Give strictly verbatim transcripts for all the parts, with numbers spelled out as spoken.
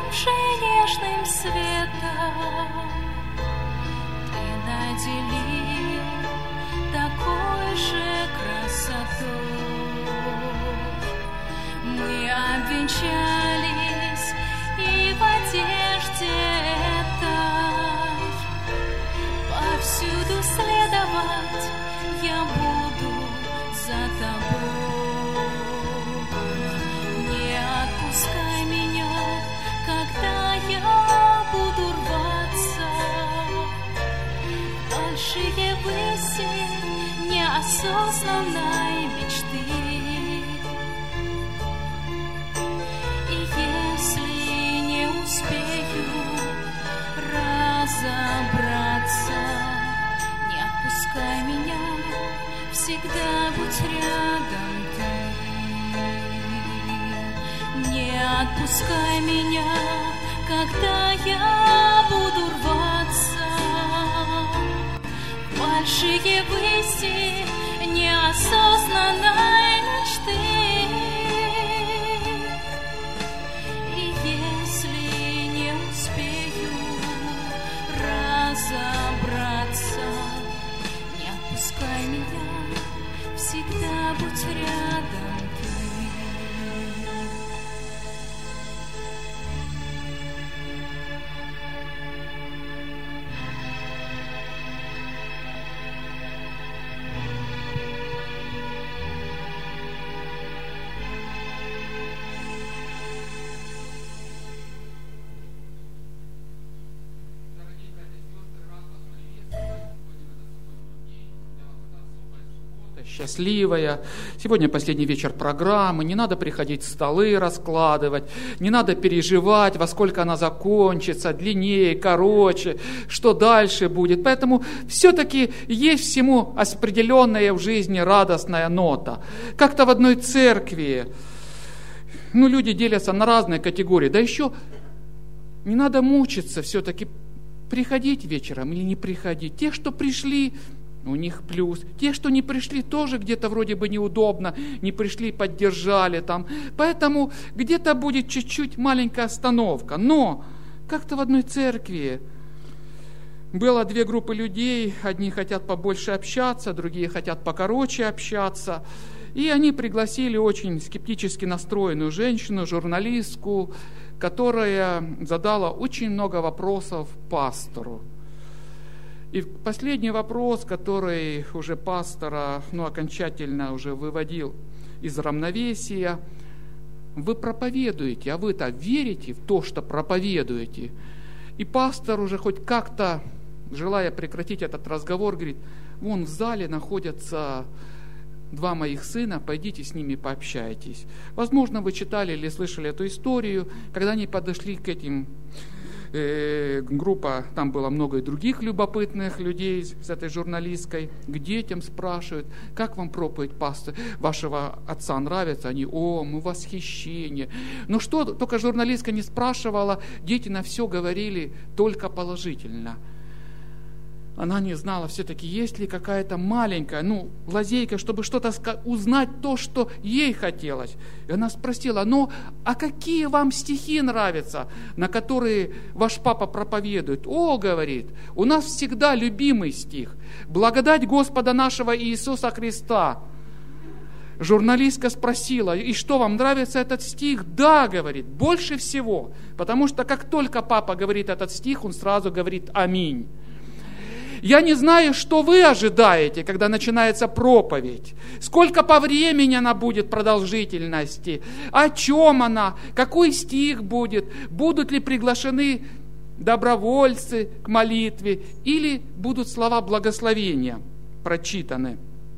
озаривший нежным светом, Ты наделил такой же красотой. Мы обвенчались и в одежде этой, повсюду следовать я буду за Тобой. Не отпускай меня, когда я буду рваться в большие выси неосознанной мечты. И если не успею разобраться, не отпускай меня, всегда будь рядом Ты. Не отпускай меня, когда я буду рваться в большие выси неосознанной мечты. И если не успею разобраться, не отпускай меня, всегда будь рядом Ты. Счастливая. Сегодня последний вечер программы. Не надо приходить столы раскладывать, не надо переживать, во сколько она закончится, длиннее, короче, что дальше будет. Поэтому все-таки есть всему определенная в жизни радостная нота. Как-то в одной церкви, ну, люди делятся на разные категории. Да еще не надо мучиться все-таки, приходить вечером или не приходить. Те, что пришли, у них плюс. Те, что не пришли, тоже где-то вроде бы неудобно, не пришли, поддержали там. Поэтому где-то будет чуть-чуть маленькая остановка. Но как-то в одной церкви было две группы людей. Одни хотят побольше общаться, другие хотят покороче общаться. И они пригласили очень скептически настроенную женщину, журналистку, которая задала очень много вопросов пастору. И последний вопрос, который уже пастора, ну, окончательно уже выводил из равновесия: вы проповедуете, а вы-то верите в то, что проповедуете? И пастор уже хоть как-то, желая прекратить этот разговор, говорит: вон в зале находятся два моих сына, пойдите с ними пообщайтесь. Возможно, вы читали или слышали эту историю, когда они подошли к этим группа, там было много и других любопытных людей с этой журналисткой, к детям спрашивают: как вам проповедь пастора вашего отца нравится? Они: о, мы в восхищении. Но что только журналистка не спрашивала, дети на все говорили только положительно. Она не знала все-таки, есть ли какая-то маленькая, ну, лазейка, чтобы что-то узнать, то, что ей хотелось. И она спросила: ну, а какие вам стихи нравятся, на которые ваш папа проповедует? О, говорит, у нас всегда любимый стих: благодать Господа нашего Иисуса Христа. Журналистка спросила: и что, вам нравится этот стих? Да, говорит, больше всего, потому что как только папа говорит этот стих, он сразу говорит аминь. Я не знаю, что вы ожидаете, когда начинается проповедь. Сколько по времени она будет продолжительности, о чем она, какой стих будет, будут ли приглашены добровольцы к молитве, или будут слова благословения прочитаны.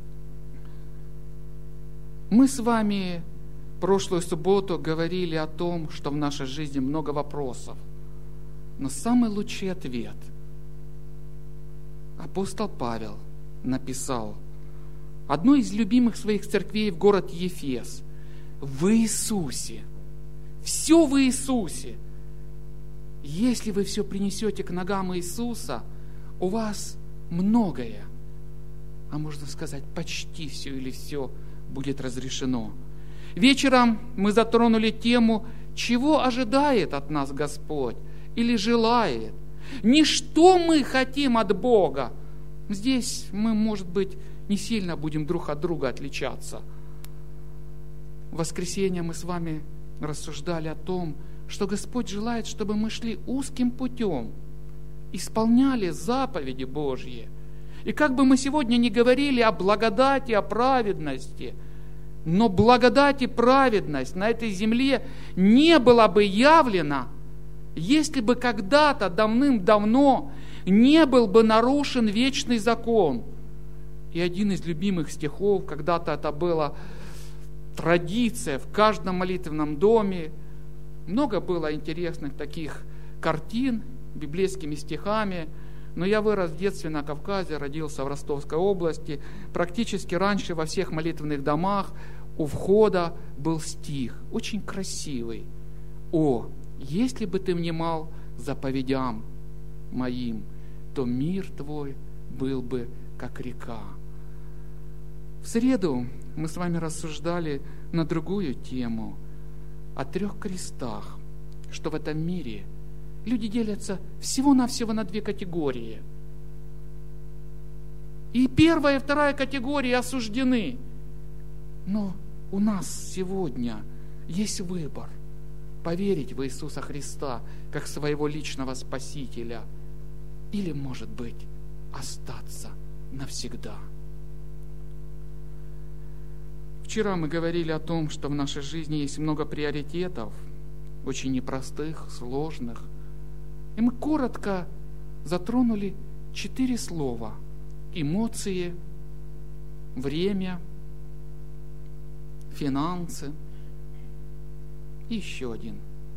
Мы с вами прошлую субботу говорили о том, что в нашей жизни много вопросов, но самый лучший ответ – апостол Павел написал одной из любимых своих церквей в город Ефес: в Иисусе, все в Иисусе. Если вы все принесете к ногам Иисуса, у вас многое, а можно сказать, почти все или все будет разрешено. Вечером мы затронули тему чего ожидает от нас Господь или желает, не что мы хотим от Бога. Здесь мы, может быть, не сильно будем друг от друга отличаться. В воскресенье мы с вами рассуждали о том, что Господь желает, чтобы мы шли узким путем, исполняли заповеди Божьи. И как бы мы сегодня не говорили о благодати, о праведности, но благодать и праведность на этой земле не была бы явлена, если бы когда-то давным-давно не был бы нарушен вечный закон. И один из любимых стихов, когда-то это была традиция в каждом молитвенном доме, много было интересных таких картин библейскими стихами, но я вырос в детстве на Кавказе, родился в Ростовской области. Практически раньше во всех молитвенных домах у входа был стих, очень красивый. «О, если бы ты внимал заповедям моим, то мир твой был бы как река». В среду мы с вами рассуждали на другую тему, о трех крестах, что в этом мире люди делятся всего-навсего на две категории. И первая, и вторая категории осуждены. Но у нас сегодня есть выбор: поверить в Иисуса Христа как своего личного Спасителя или, может быть, остаться навсегда. Вчера мы говорили о том, что в нашей жизни есть много приоритетов, очень непростых, сложных. И мы коротко затронули четыре слова: эмоции, время, финансы и еще один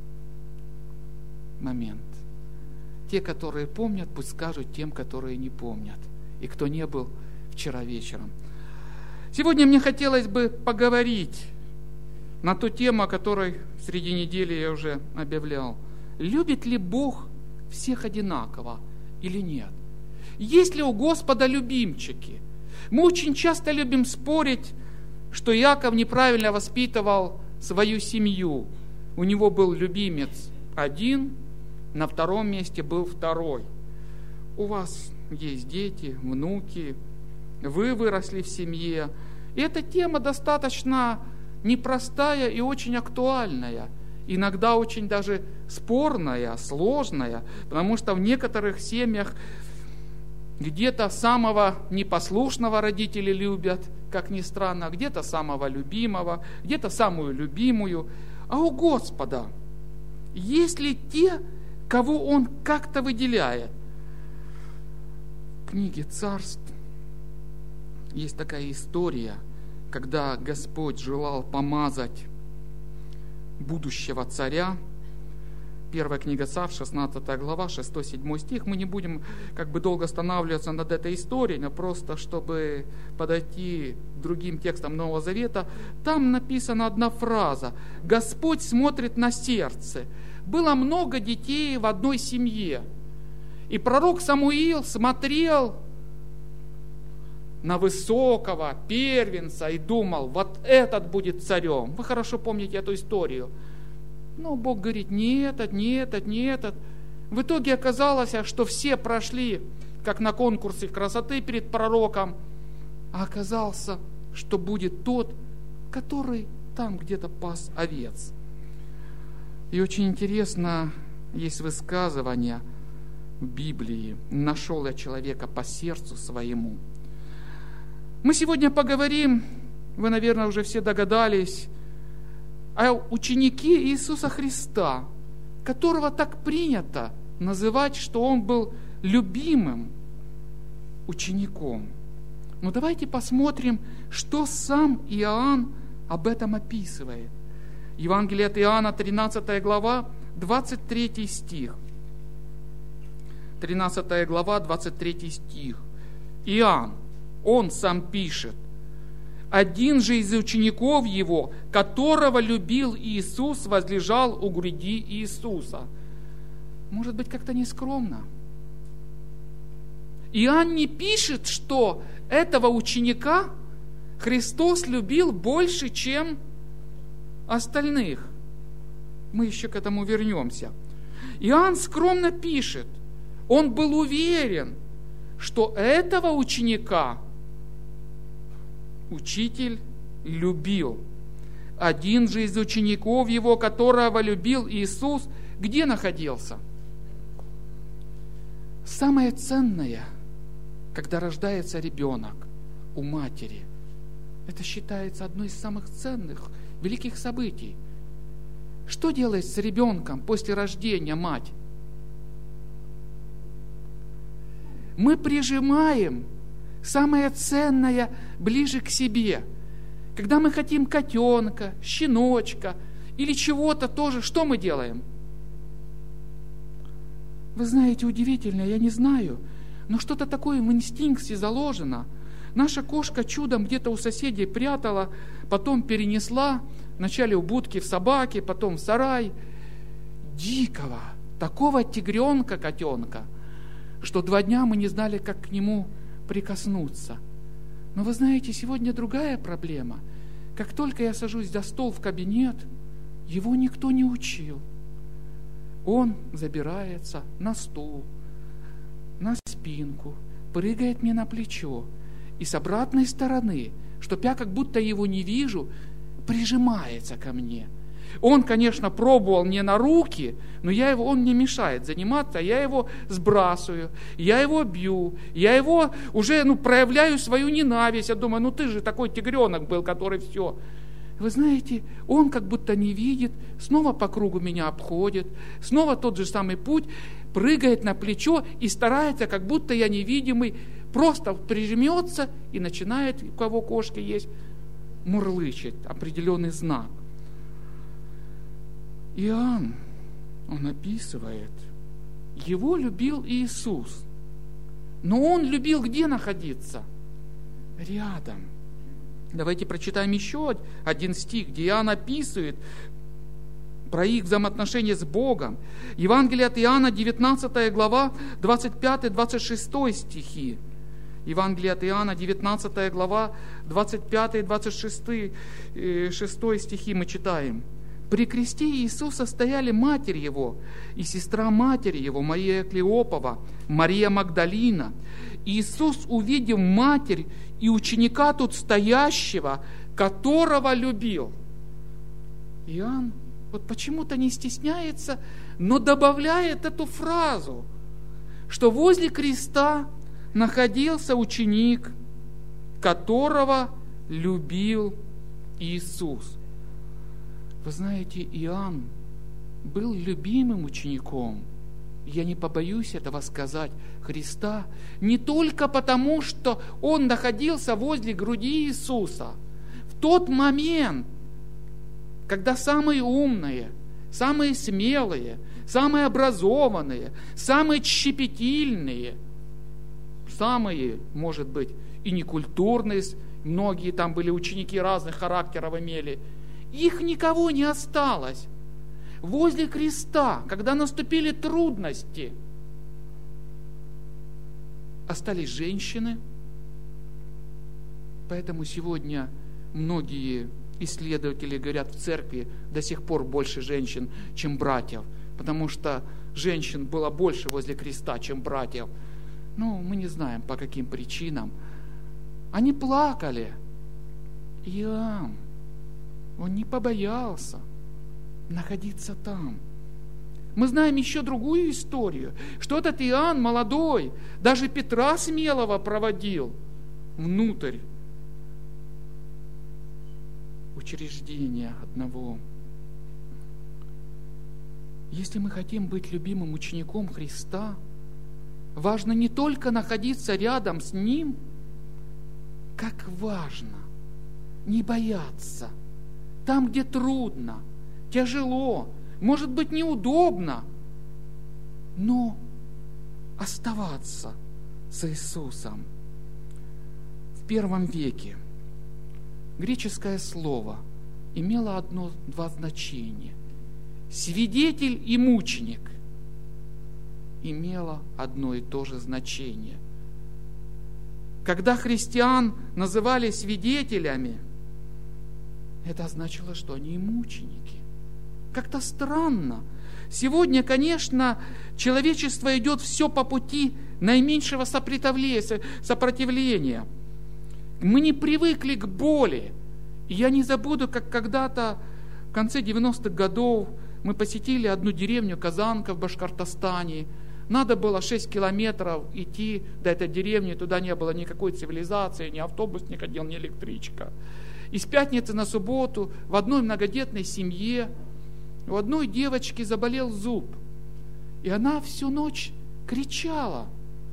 момент. Те, которые помнят, пусть скажут тем, которые не помнят. И кто не был вчера вечером. Сегодня мне хотелось бы поговорить на ту тему, о которой среди недели я уже объявлял. Любит ли Бог всех одинаково или нет? Есть ли у Господа любимчики? Мы очень часто любим спорить, что Иаков неправильно воспитывал свою семью. У него был любимец один, на втором месте был второй. У вас есть дети, внуки, вы выросли в семье. И эта тема достаточно непростая и очень актуальная. Иногда очень даже спорная, сложная, потому что в некоторых семьях где-то самого непослушного родители любят, как ни странно, где-то самого любимого, где-то самую любимую. А у Господа есть ли те, кого Он как-то выделяет? В книге Царств есть такая история, когда Господь желал помазать будущего царя. Первая книга Царств, шестнадцатая глава, шестой-седьмой стих. Мы не будем как бы долго останавливаться над этой историей, но просто чтобы подойти к другим текстам Нового Завета. Там написана одна фраза: «Господь смотрит на сердце». Было много детей в одной семье. И пророк Самуил смотрел на высокого первенца и думал: вот этот будет царем. Вы хорошо помните эту историю. Но Бог говорит: не этот, не этот, не этот. В итоге оказалось, что все прошли, как на конкурсе красоты перед пророком, а оказался, что будет тот, который там где-то пас овец. И очень интересно, есть высказывание в Библии: «Нашел я человека по сердцу своему». Мы сегодня поговорим, вы, наверное, уже все догадались, о ученике Иисуса Христа, которого так принято называть, что он был любимым учеником. Но давайте посмотрим, что сам Иоанн об этом описывает. Евангелие от Иоанна, тринадцатая глава, двадцать третий стих. тринадцатая глава, двадцать третий стих. Иоанн, он сам пишет: «Один же из учеников его, которого любил Иисус, возлежал у груди Иисуса». Может быть, как-то нескромно. Иоанн не пишет, что этого ученика Христос любил больше, чем остальных. мы еще к этому вернемся. Иоанн скромно пишет, он был уверен, что этого ученика учитель любил. Один же из учеников его, которого любил Иисус, где находился? Самое ценное, когда рождается ребенок у матери, это считается одной из самых ценных, великих событий. Что делает с ребенком после рождения мать? Мы прижимаем самое ценное ближе к себе. Когда мы хотим котенка, щеночка или чего-то тоже, что мы делаем? Вы знаете, удивительно, я не знаю, но что-то такое в инстинкте заложено. Наша кошка чудом где-то у соседей прятала, потом перенесла, вначале у будки в собаке, потом в сарай. Дикого, такого тигренка, котенка, что два дня мы не знали, как к нему прикоснуться. Но вы знаете, сегодня другая проблема. Как только я сажусь за стол в кабинет, его никто не учил. Он забирается на стул, на спинку, прыгает мне на плечо. И с обратной стороны, чтоб я как будто его не вижу, прижимается ко мне. Он, конечно, пробовал мне на руки, но я его, он мне мешает заниматься, я его сбрасываю, я его бью, я его уже ну, проявляю свою ненависть. Я думаю, ну ты же такой тигренок был, который все. Вы знаете, он как будто не видит, снова по кругу меня обходит, снова тот же самый путь, прыгает на плечо и старается, как будто я невидимый, просто прижмется и начинает, у кого кошки есть, мурлычет определенный знак. Иоанн, он описывает, его любил Иисус, но он любил где находиться? Рядом. Давайте прочитаем еще один стих, где Иоанн описывает про их взаимоотношения с Богом. Евангелие от Иоанна, девятнадцатая глава, двадцать пятый двадцать шестой стихи. Евангелие от Иоанна, девятнадцатая глава, двадцать пятый двадцать шестой стихи мы читаем. «При кресте Иисуса стояли матерь Его и сестра матери Его, Мария Клеопова, Мария Магдалина. Иисус, увидев матерь и ученика тут стоящего, которого любил». Иоанн вот почему-то не стесняется, но добавляет эту фразу, что возле креста находился ученик, которого любил Иисус. Вы знаете, Иоанн был любимым учеником, я не побоюсь этого сказать, Христа, не только потому, что он находился возле груди Иисуса. В тот момент, когда самые умные, самые смелые, самые образованные, самые щепетильные, самые, может быть, и некультурные, многие там были ученики разных характеров имели, их никого не осталось. Возле креста, когда наступили трудности, остались женщины. Поэтому сегодня многие исследователи говорят, в церкви до сих пор больше женщин, чем братьев, потому что женщин было больше возле креста, чем братьев. Ну, мы не знаем, по каким причинам. Они плакали. Иоанн, он не побоялся находиться там. Мы знаем еще другую историю, что этот Иоанн молодой, даже Петра смелого проводил внутрь учреждения одного. Если мы хотим быть любимым учеником Христа, важно не только находиться рядом с Ним, как важно не бояться там, где трудно, тяжело, может быть, неудобно, но оставаться с Иисусом. В первом веке греческое слово имело одно-два значения. Свидетель и мученик имело одно и то же значение. Когда христиан называли свидетелями, это означало, что они и мученики. Как-то странно. Сегодня, конечно, человечество идет все по пути наименьшего сопротивления. Мы не привыкли к боли. И я не забуду, как когда-то в конце девяностых годов мы посетили одну деревню Казанка в Башкортостане. Надо было шесть километров идти до этой деревни, туда не было никакой цивилизации, ни автобус не ходил, ни электричка. И с пятницы на субботу в одной многодетной семье у одной девочки заболел зуб. И она всю ночь кричала.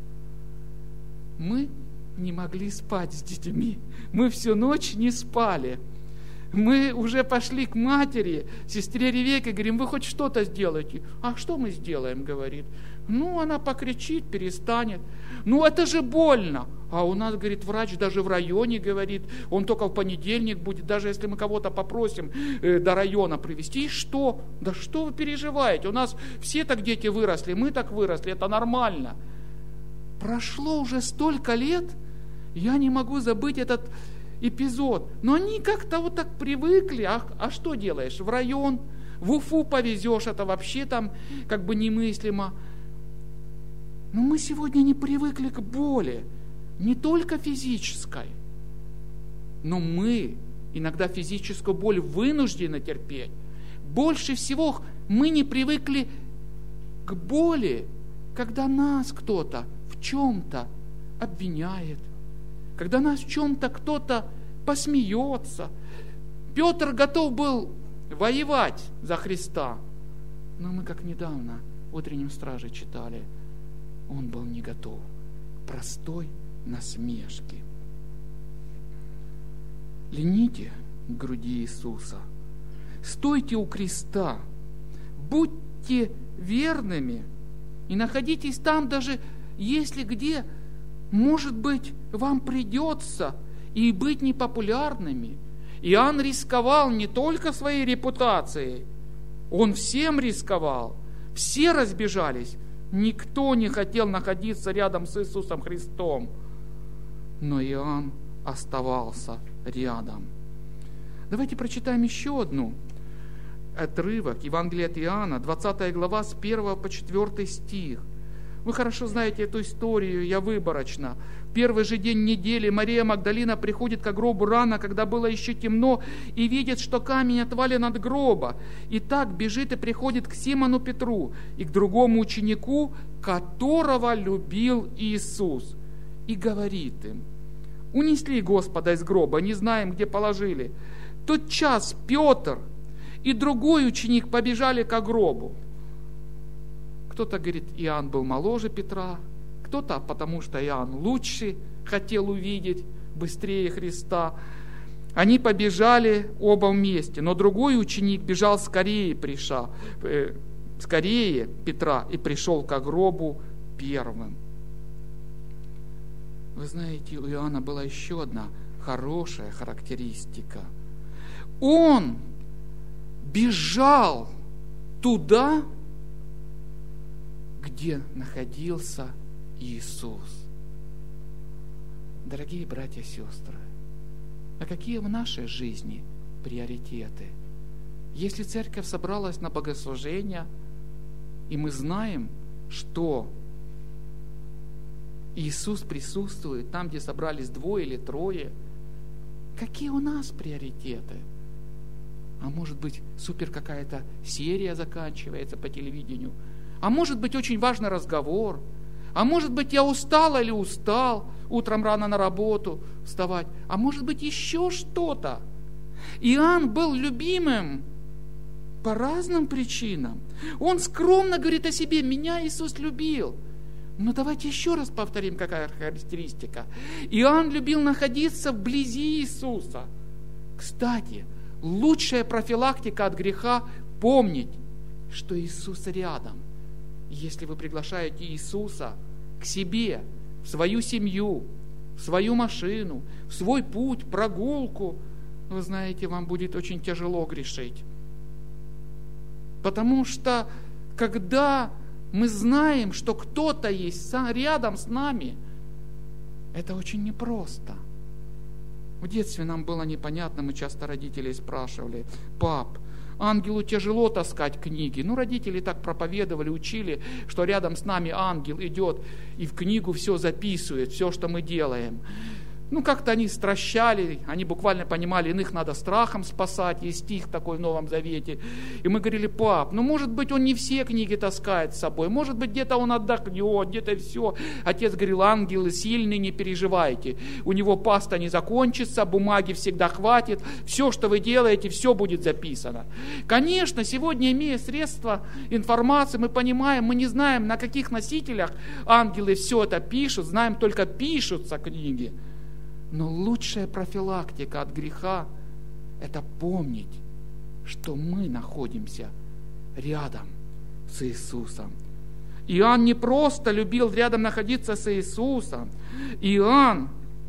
Мы не могли спать с детьми. Мы всю ночь не спали. Мы уже пошли к матери, сестре Ревеке, говорим, вы хоть что-то сделайте. А что мы сделаем, говорит. Ну, она покричит, перестанет. Ну, это же больно. А у нас, говорит, врач даже в районе, говорит, он только в понедельник будет, даже если мы кого-то попросим э, до района привезти. И что? Да что вы переживаете? У нас все так дети выросли, мы так выросли, это нормально. Прошло уже столько лет, я не могу забыть этот эпизод. Но они как-то вот так привыкли. А, а что делаешь? В район, в Уфу повезешь, это вообще там как бы немыслимо. Но мы сегодня не привыкли к боли, не только физической, но мы иногда физическую боль вынуждены терпеть. Больше всего мы не привыкли к боли, когда нас кто-то в чем-то обвиняет, когда нас в чем-то кто-то посмеется. Петр готов был воевать за Христа, но мы, как недавно в утреннем страже читали, он был не готов к простой насмешке. Льните к груди Иисуса, стойте у креста, будьте верными и находитесь там, даже если где, может быть, вам придется и быть непопулярными. Иоанн рисковал не только своей репутацией, он всем рисковал, все разбежались. Никто не хотел находиться рядом с Иисусом Христом. Но Иоанн оставался рядом. Давайте прочитаем еще одну отрывок. Евангелие от Иоанна, двадцатая глава, с первого по четвёртый стих. Вы хорошо знаете эту историю, я выборочно. В первый же день недели Мария Магдалина приходит к гробу рано, когда было еще темно, и видит, что камень отвален от гроба. И так бежит и приходит к Симону Петру и к другому ученику, которого любил Иисус. И говорит им: унесли Господа из гроба, не знаем, где положили. Тот час Петр и другой ученик побежали к гробу. Кто-то говорит, Иоанн был моложе Петра, кто-то потому, что Иоанн лучше хотел увидеть быстрее Христа. Они побежали оба вместе, но другой ученик бежал скорее, пришел, э, скорее Петра и пришел к гробу первым. Вы знаете, у Иоанна была еще одна хорошая характеристика. Он бежал туда, где находился Иисус. Дорогие братья и сестры, а какие в нашей жизни приоритеты? Если церковь собралась на богослужение, и мы знаем, что Иисус присутствует там, где собрались двое или трое, какие у нас приоритеты? А может быть, супер какая-то серия заканчивается по телевидению, а может быть, очень важный разговор, а может быть, я устал или устал утром рано на работу вставать, а может быть, еще что-то. Иоанн был любимым по разным причинам. Он скромно говорит о себе: меня Иисус любил. Но давайте еще раз повторим, какая характеристика. Иоанн любил находиться вблизи Иисуса. Кстати, лучшая профилактика от греха – помнить, что Иисус рядом. Если вы приглашаете Иисуса к себе, в свою семью, в свою машину, в свой путь, прогулку, вы знаете, вам будет очень тяжело грешить. Потому что, когда мы знаем, что кто-то есть рядом с нами, это очень непросто. В детстве нам было непонятно, мы часто родителей спрашивали: пап, ангелу тяжело таскать книги. Ну, родители так проповедовали, учили, что рядом с нами ангел идет и в книгу все записывает, все, что мы делаем. Ну, как-то они стращали, они буквально понимали, иных надо страхом спасать, есть стих такой в Новом Завете. И мы говорили: пап, ну, может быть, он не все книги таскает с собой, может быть, где-то он отдохнет, где-то все. Отец говорил: ангелы сильные, не переживайте, у него паста не закончится, бумаги всегда хватит, все, что вы делаете, все будет записано. Конечно, сегодня, имея средства информации, мы понимаем, мы не знаем, на каких носителях ангелы все это пишут, знаем только пишутся книги. Но лучшая профилактика от греха – это помнить, что мы находимся рядом с Иисусом. Иоанн не просто любил рядом находиться с Иисусом. Иоанн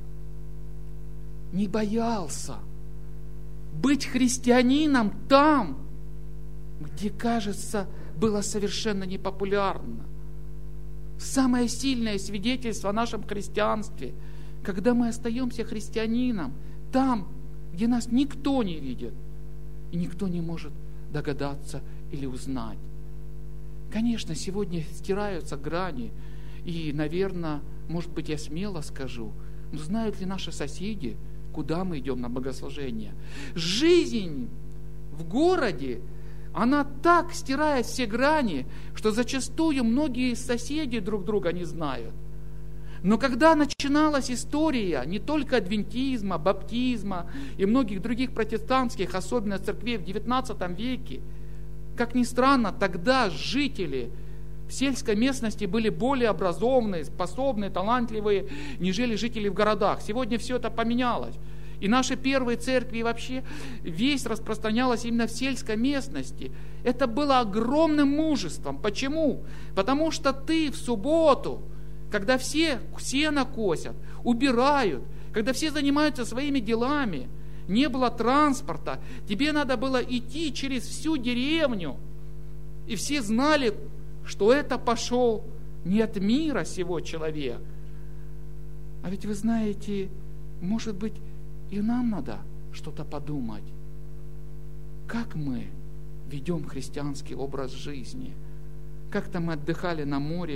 не боялся быть христианином там, где, кажется, было совершенно непопулярно. Самое сильное свидетельство о нашем христианстве – когда мы остаемся христианином, там, где нас никто не видит, и никто не может догадаться или узнать. Конечно, сегодня стираются грани, и, наверное, может быть, я смело скажу, но знают ли наши соседи, куда мы идем на богослужение? Жизнь в городе, она так стирает все грани, что зачастую многие соседи друг друга не знают. Но когда начиналась история не только адвентизма, баптизма и многих других протестантских, особенно церквей в девятнадцатом веке, как ни странно, тогда жители в сельской местности были более образованные, способные, талантливые, нежели жители в городах. Сегодня все это поменялось. И наши первые церкви, и вообще весть распространялась именно в сельской местности. Это было огромным мужеством. Почему? Потому что ты в субботу, когда все сено косят, убирают, когда все занимаются своими делами, не было транспорта, тебе надо было идти через всю деревню, и все знали, что это пошел не от мира сего человек. А ведь вы знаете, может быть, и нам надо что-то подумать. Как мы ведем христианский образ жизни? Как-то мы отдыхали на море,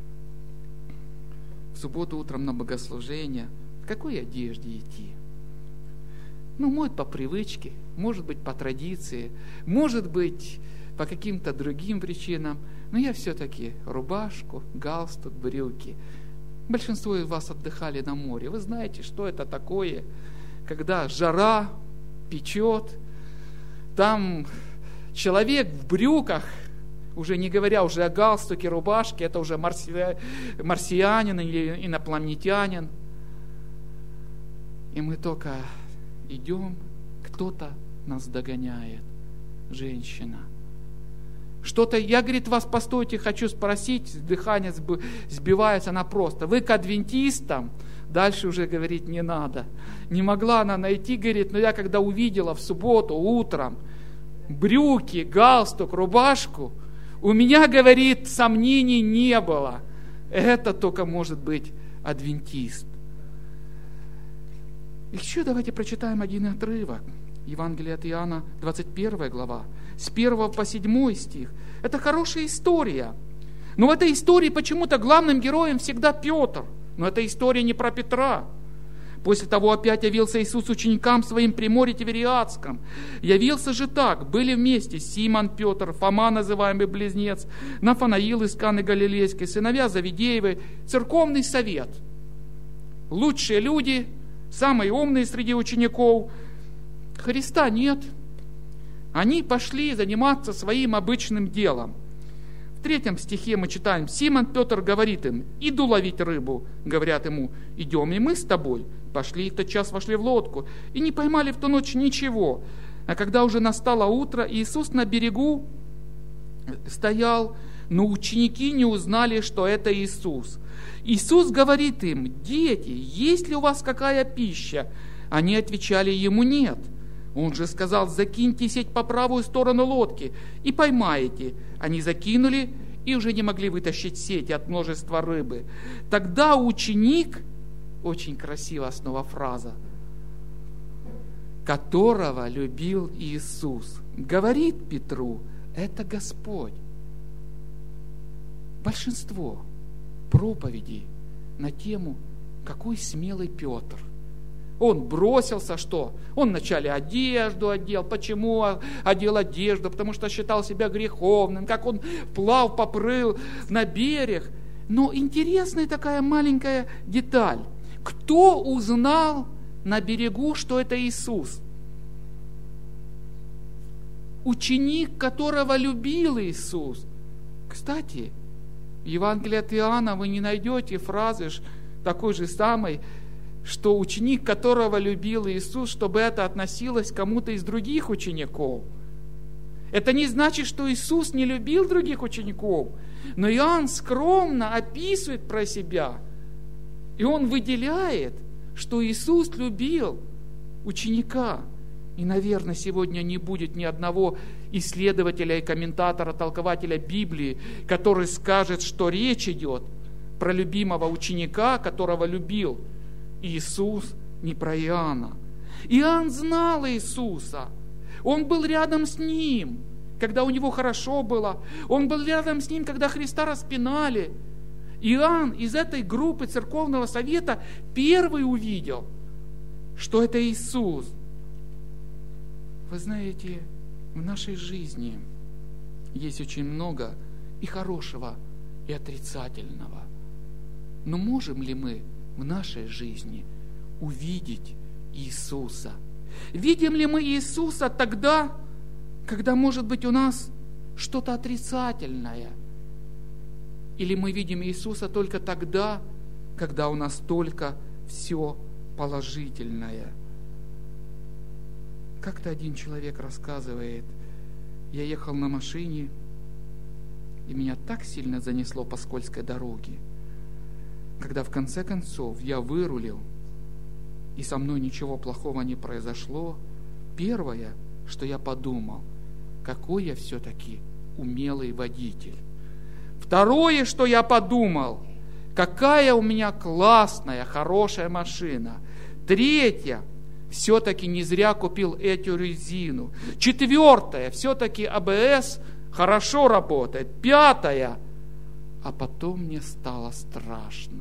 в субботу утром на богослужение. В какой одежде идти? Ну, может, по привычке, может быть, по традиции, может быть, по каким-то другим причинам. Но я все-таки рубашку, галстук, брюки. Большинство из вас отдыхали на море. Вы знаете, что это такое, когда жара печет, там человек в брюках, уже не говоря уже о галстуке, рубашке, это уже марси... марсианин или инопланетянин. И мы только идем, кто-то нас догоняет, женщина. Что-то, я, говорит, вас, постойте, хочу спросить, дыхание сбивается, она просто. Вы к адвентистам? Дальше уже говорить не надо. Не могла она найти, говорит, но я когда увидела в субботу утром брюки, галстук, рубашку, у меня, говорит, сомнений не было. Это только может быть адвентист. Еще давайте прочитаем один отрывок. Евангелие от Иоанна, двадцать первая глава, с первого по седьмой стих. Это хорошая история. Но в этой истории почему-то главным героем всегда Петр. Но эта история не про Петра. После того опять явился Иисус ученикам своим при море Тивериадском. Явился же так. Были вместе Симон Петр, Фома, называемый Близнец, Нафанаил из Каны Галилейской, сыновья Завидеевы, церковный совет. Лучшие люди, самые умные среди учеников. Христа нет. Они пошли заниматься своим обычным делом. В третьем стихе мы читаем: Симон Петр говорит им: иду ловить рыбу. Говорят ему: идем и мы с тобой. Пошли и в тот час вошли в лодку, и не поймали в ту ночь ничего. А когда уже настало утро, Иисус на берегу стоял, но ученики не узнали, что это Иисус. Иисус говорит им: дети, есть ли у вас какая пища? Они отвечали ему: нет. Он же сказал: закиньте сеть по правую сторону лодки и поймаете. Они закинули и уже не могли вытащить сети от множества рыбы. Тогда ученик, очень красивая снова фраза, которого любил Иисус. Говорит Петру, это Господь. Большинство проповедей на тему, какой смелый Петр. Он бросился, что? Он вначале одежду одел. Почему одел одежду? Потому что считал себя греховным. Как он плав поплыл на берег. Но интересная такая маленькая деталь. Кто узнал на берегу, что это Иисус? Ученик, которого любил Иисус. Кстати, в Евангелии от Иоанна вы не найдете фразы такой же самой, что ученик, которого любил Иисус, чтобы это относилось к кому-то из других учеников. Это не значит, что Иисус не любил других учеников, но Иоанн скромно описывает про себя, и он выделяет, что Иисус любил ученика. И, наверное, сегодня не будет ни одного исследователя и комментатора, толкователя Библии, который скажет, что речь идет про любимого ученика, которого любил Иисус, не про Иоанна. Иоанн знал Иисуса. Он был рядом с Ним, когда у него хорошо было. Он был рядом с Ним, когда Христа распинали. Иоанн из этой группы церковного совета первый увидел, что это Иисус. Вы знаете, в нашей жизни есть очень много и хорошего, и отрицательного. Но можем ли мы в нашей жизни увидеть Иисуса? Видим ли мы Иисуса тогда, когда, может быть, у нас что-то отрицательное? Или мы видим Иисуса только тогда, когда у нас только все положительное? Как-то один человек рассказывает, я ехал на машине, и меня так сильно занесло по скользкой дороге, когда в конце концов я вырулил, и со мной ничего плохого не произошло, первое, что я подумал, какой я все-таки умелый водитель. Второе, что я подумал, какая у меня классная, хорошая машина. Третье, все-таки не зря купил эту резину. Четвертое, все-таки А Бэ Эс хорошо работает. Пятое, а потом мне стало страшно.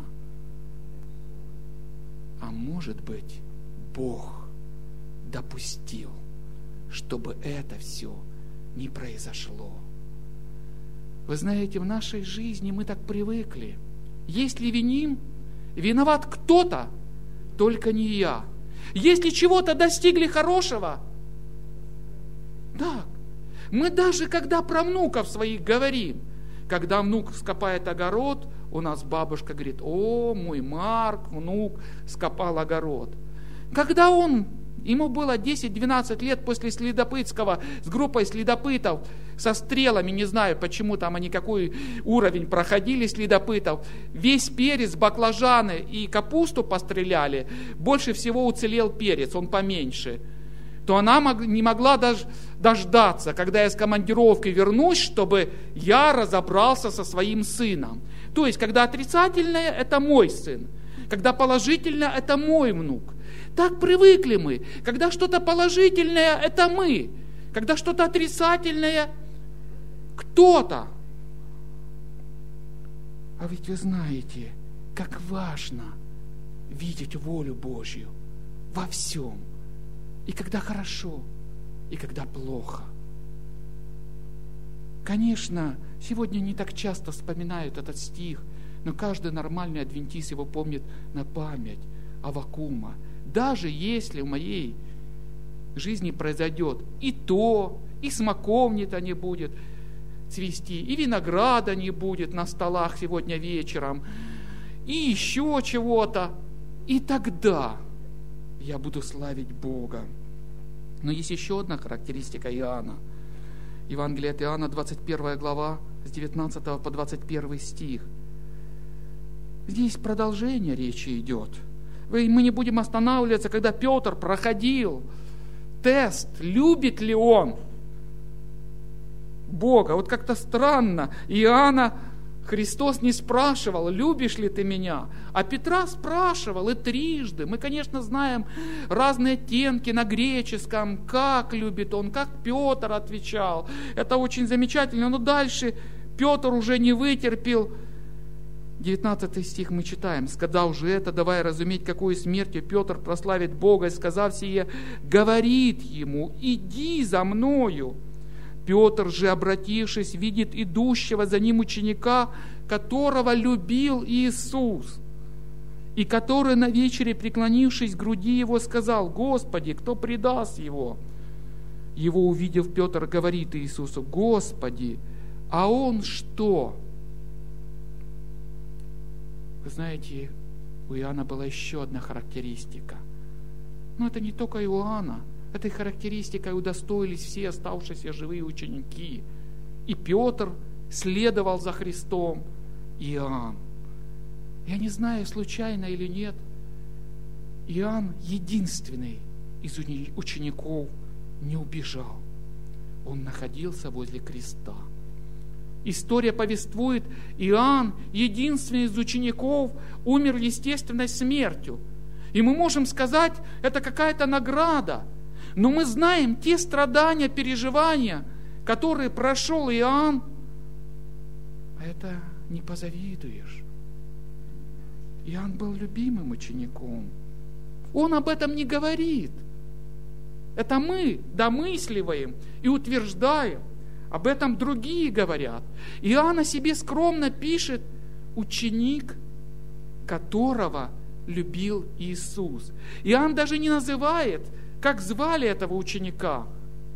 А может быть, Бог допустил, чтобы это все не произошло. Вы знаете, в нашей жизни мы так привыкли. Если виним, виноват кто-то, только не я. Если чего-то достигли хорошего, так. Мы даже когда про внуков своих говорим, когда внук скопает огород, у нас бабушка говорит: о, мой Марк, внук, скопал огород. Когда он, ему было десять-двенадцать лет после следопытского, с группой следопытов, со стрелами, не знаю, почему там они какой уровень проходили следопытов, весь перец, баклажаны и капусту постреляли, больше всего уцелел перец, он поменьше, то она не могла даже дождаться, когда я с командировки вернусь, чтобы я разобрался со своим сыном. То есть, когда отрицательное, это мой сын, когда положительное, это мой внук. Так привыкли мы. Когда что-то положительное, это мы. Когда что-то отрицательное, кто-то. А ведь вы знаете, как важно видеть волю Божью во всем. И когда хорошо, и когда плохо. Конечно, сегодня не так часто вспоминают этот стих, но каждый нормальный адвентист его помнит на память. Аввакума. Даже если в моей жизни произойдет и то, и смоковница не будет цвести, и винограда не будет на столах сегодня вечером, и еще чего-то, и тогда я буду славить Бога. Но есть еще одна характеристика Иоанна. Евангелие от Иоанна, двадцать первая глава, с девятнадцатого по двадцать первый стих. Здесь продолжение речи идет. Мы не будем останавливаться, когда Петр проходил тест, любит ли он Бога. Вот как-то странно. Иоанна Христос не спрашивал, любишь ли ты меня, а Петра спрашивал, и трижды. Мы, конечно, знаем разные оттенки на греческом, как любит он, как Петр отвечал. Это очень замечательно, но дальше Петр уже не вытерпел. девятнадцатый стих мы читаем. «Сказав же это, давая разуметь, какой смертью Петр прославит Бога, и сказав сие, говорит ему, иди за мною. Петр же, обратившись, видит идущего за ним ученика, которого любил Иисус, и который на вечере, преклонившись к груди его, сказал, Господи, кто предаст его? Его увидев, Петр говорит Иисусу, Господи, а он что?» Вы знаете, у Иоанна была еще одна характеристика. Но это не только Иоанна. Этой характеристикой удостоились все оставшиеся живые ученики. И Петр следовал за Христом, и Иоанн. Я не знаю, случайно или нет, Иоанн единственный из учеников не убежал. Он находился возле креста. История повествует, Иоанн, единственный из учеников, умер естественной смертью. И мы можем сказать, это какая-то награда. Но мы знаем те страдания, переживания, которые прошел Иоанн, а это не позавидуешь. Иоанн был любимым учеником. Он об этом не говорит. Это мы домысливаем и утверждаем. Об этом другие говорят. Иоанн о себе скромно пишет, ученик, которого любил Иисус. Иоанн даже не называет, как звали этого ученика.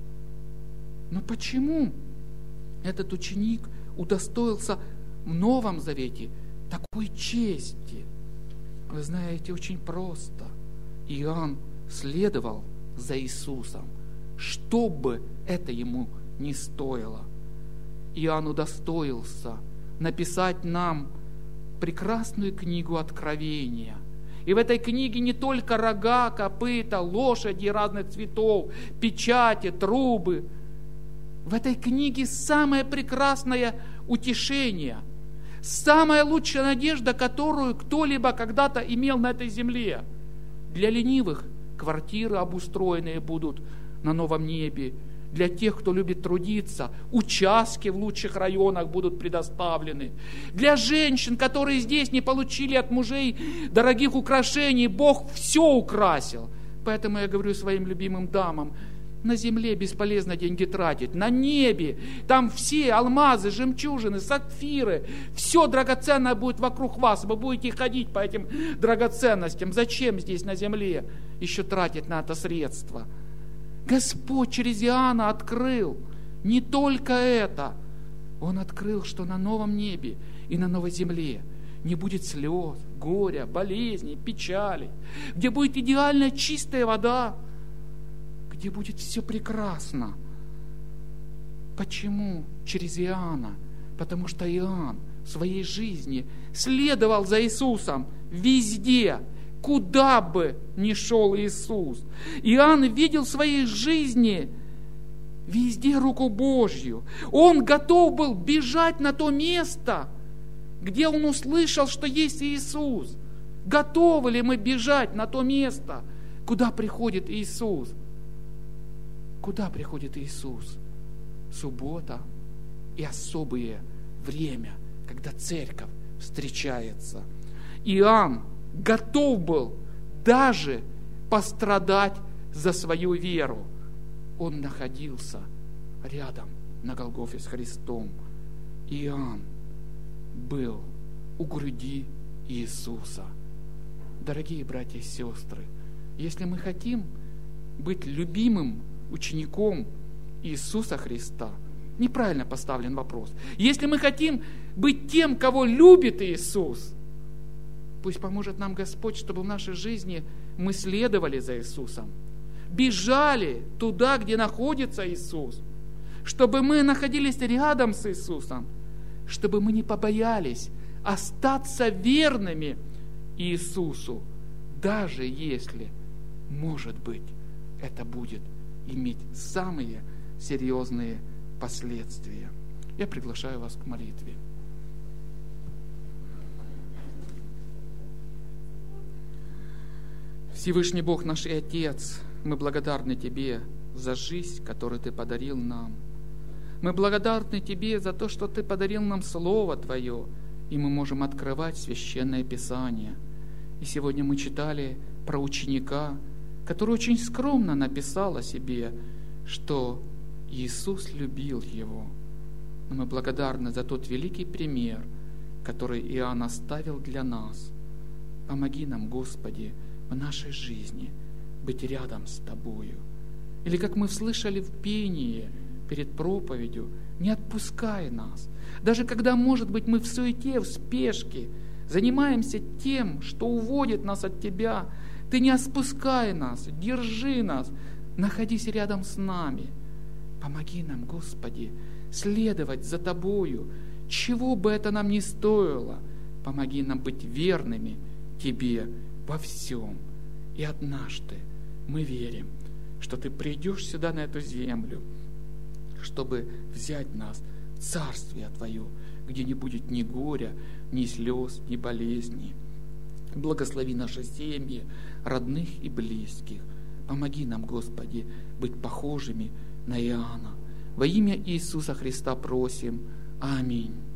Но почему этот ученик удостоился в Новом Завете такой чести? Вы знаете, очень просто. Иоанн следовал за Иисусом, что бы это ему не стоило. Иоанн удостоился написать нам прекрасную книгу Откровения. И в этой книге не только рога, копыта, лошади разных цветов, печати, трубы. В этой книге самое прекрасное утешение, самая лучшая надежда, которую кто-либо когда-то имел на этой земле. Для ленивых квартиры обустроенные будут на новом небе. Для тех, кто любит трудиться, участки в лучших районах будут предоставлены. Для женщин, которые здесь не получили от мужей дорогих украшений, Бог все украсил. Поэтому я говорю своим любимым дамам, на земле бесполезно деньги тратить, на небе, там все алмазы, жемчужины, сапфиры, все драгоценное будет вокруг вас, вы будете ходить по этим драгоценностям. Зачем здесь на земле еще тратить на это средства? Господь через Иоанна открыл не только это. Он открыл, что на новом небе и на новой земле не будет слез, горя, болезней, печали, где будет идеальная чистая вода, где будет все прекрасно. Почему через Иоанна? Потому что Иоанн в своей жизни следовал за Иисусом везде, куда бы ни шел Иисус. Иоанн видел в своей жизни везде руку Божью. Он готов был бежать на то место, где он услышал, что есть Иисус. Готовы ли мы бежать на то место, куда приходит Иисус? Куда приходит Иисус? Суббота и особое время, когда церковь встречается. Иоанн готов был даже пострадать за свою веру. Он находился рядом на Голгофе с Христом. Иоанн был у груди Иисуса. Дорогие братья и сестры, если мы хотим быть любимым учеником Иисуса Христа, неправильно поставлен вопрос. Если мы хотим быть тем, кого любит Иисус, пусть поможет нам Господь, чтобы в нашей жизни мы следовали за Иисусом, бежали туда, где находится Иисус, чтобы мы находились рядом с Иисусом, чтобы мы не побоялись остаться верными Иисусу, даже если, может быть, это будет иметь самые серьезные последствия. Я приглашаю вас к молитве. Всевышний Бог наш и Отец, мы благодарны Тебе за жизнь, которую Ты подарил нам. Мы благодарны Тебе за то, что Ты подарил нам Слово Твое, и мы можем открывать Священное Писание. И сегодня мы читали про ученика, который очень скромно написал о себе, что Иисус любил его. Но мы благодарны за тот великий пример, который Иоанн оставил для нас. Помоги нам, Господи, в нашей жизни быть рядом с Тобою. Или, как мы слышали в пении перед проповедью, не отпускай нас. Даже когда, может быть, мы в суете, в спешке занимаемся тем, что уводит нас от Тебя, Ты не отпускай нас, держи нас, находись рядом с нами. Помоги нам, Господи, следовать за Тобою, чего бы это нам ни стоило. Помоги нам быть верными Тебе во всем. И однажды мы верим, что Ты придешь сюда, на эту землю, чтобы взять нас в Царствие Твое, где не будет ни горя, ни слез, ни болезней. Благослови наши семьи, родных и близких. Помоги нам, Господи, быть похожими на Иоанна. Во имя Иисуса Христа просим. Аминь.